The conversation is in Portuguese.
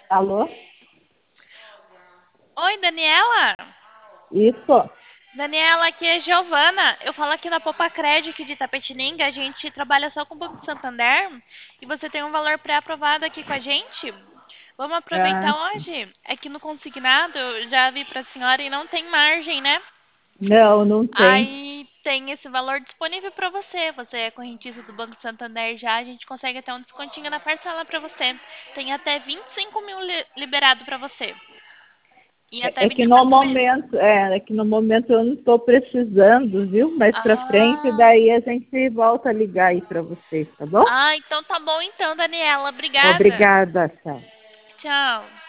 Alô? Oi, Daniela? Isso? Daniela, aqui é Giovana. Eu falo aqui na Popa Cred, aqui de Tapetininga. A gente trabalha só com o Banco Santander e você tem um valor pré-aprovado aqui com a gente. Vamos Ah, aproveitar hoje? Aqui no consignado, eu já vi para a senhora e não tem margem, né? não, não tem. Aí tem esse valor disponível para você. Você é correntista do Banco Santander já, a gente consegue até um descontinho na parcela para você. Tem até 25 mil liberado para você. E até É que no 24 meses. momento, é que no momento eu não estou precisando, viu? Mais para frente, Ah, daí a gente volta a ligar aí para vocês, tá bom? então tá bom então, Daniela. Obrigada. Obrigada, tchau. Tchau.